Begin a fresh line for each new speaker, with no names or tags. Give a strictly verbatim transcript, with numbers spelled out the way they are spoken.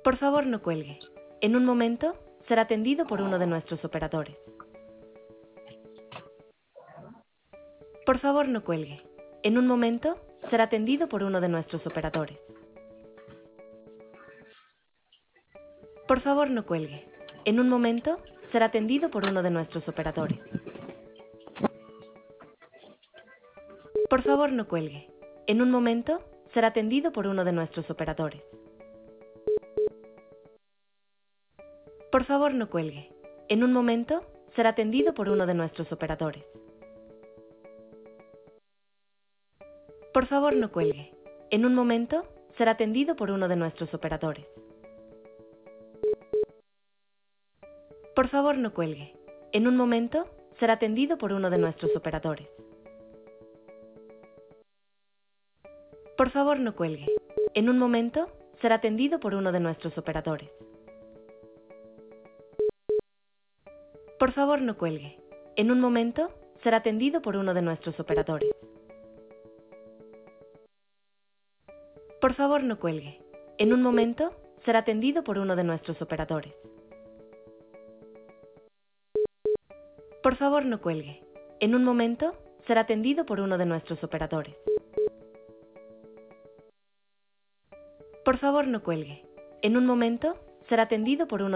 Por favor, no cuelgue. En un momento, será atendido por uno de nuestros operadores. Por favor, no cuelgue. En un momento, será atendido por uno de nuestros operadores. Por favor, no cuelgue. En un momento, será atendido por uno de nuestros operadores. Por favor, no cuelgue. En un momento, será atendido por uno de nuestros operadores. Por favor, no cuelgue. En un momento, será atendido por uno de nuestros operadores. Por favor, no cuelgue. En un momento, será atendido por uno de nuestros operadores. Por favor, no cuelgue. En un momento, será atendido por uno de nuestros operadores. Por favor, no cuelgue. En un momento, será atendido por uno de nuestros operadores. Por favor, no cuelgue. En un momento, será atendido por uno de nuestros operadores. Por favor, no cuelgue. En un momento, será atendido por uno de nuestros operadores. Por favor, no cuelgue. En un momento, será atendido por uno de nuestros operadores. Por favor, no cuelgue. En un momento, será atendido por uno